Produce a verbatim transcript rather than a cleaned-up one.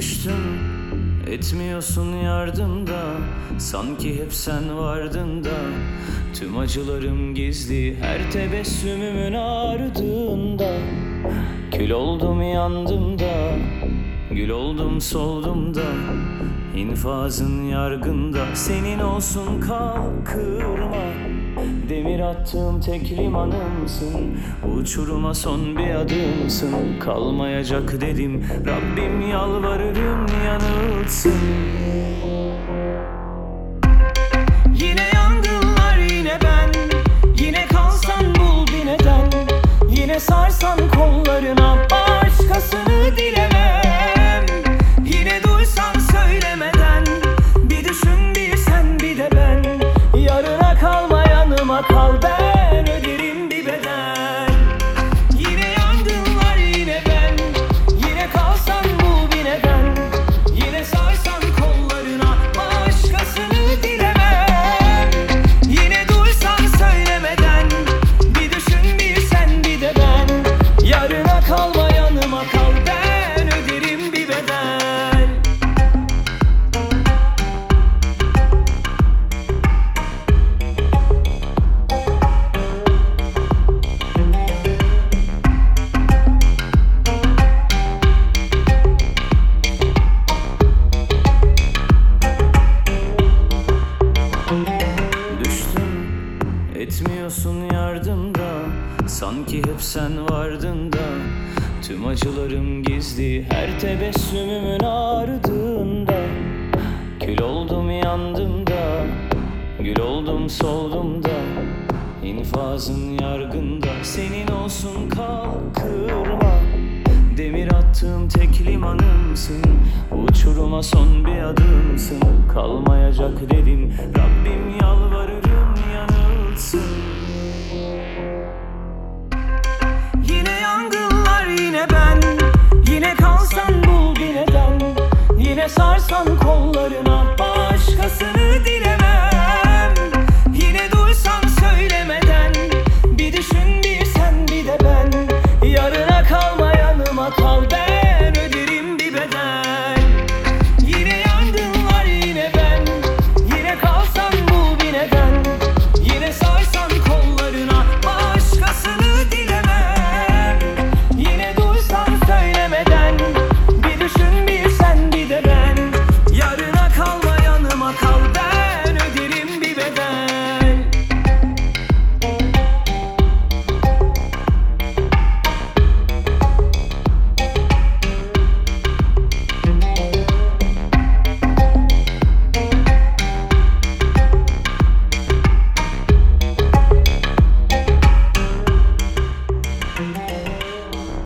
Düştüm, etmiyorsun yardımda. Sanki hep sen vardın da. Tüm acılarım gizli, her tebessümümün ardında. Kül oldum yandım da, gül oldum soldum da. İnfazın yargında, senin olsun kal kırma. Demir attığım tek limanımsın, uçuruma son bir adımsın. Kalmayacak dedim, Rabbim yalvarırım yanılsın. Yine yangınlar, yine ben. Yine kalsan bul bir neden. Yine sarsan kollarına, başkasını dilemem. Yine duysan söylemeden, bir düşün bir sen bir de ben. Yarına kalma, yanıma kal, ben öderim bir bedel. Yine yangınlar, yine ben. Yine kalsan bul bir neden. Yine sarsan kollarına, başkasını dilemem. Yine duysan söylemeden, bir düşün bir sen bir de ben. Yarına kalma, yanıma kal, ben öderim bir bedel. Düştüm, etmiyorsun yardımda. Sanki hep sen vardın da. Tüm acılarım gizli, her tebessümümün ardında. Kül oldum yandım da, gül oldum soldum da. İnfazın yargında, senin olsun kal kırma. Demir attığım tek limanımsın, uçuruma son bir adımsın. Kalmayacak dedim, Rabbim yalvarırım yanılsın. Yine yangınlar, yine ben. Yine kalsan bul bir neden. Yine sarsan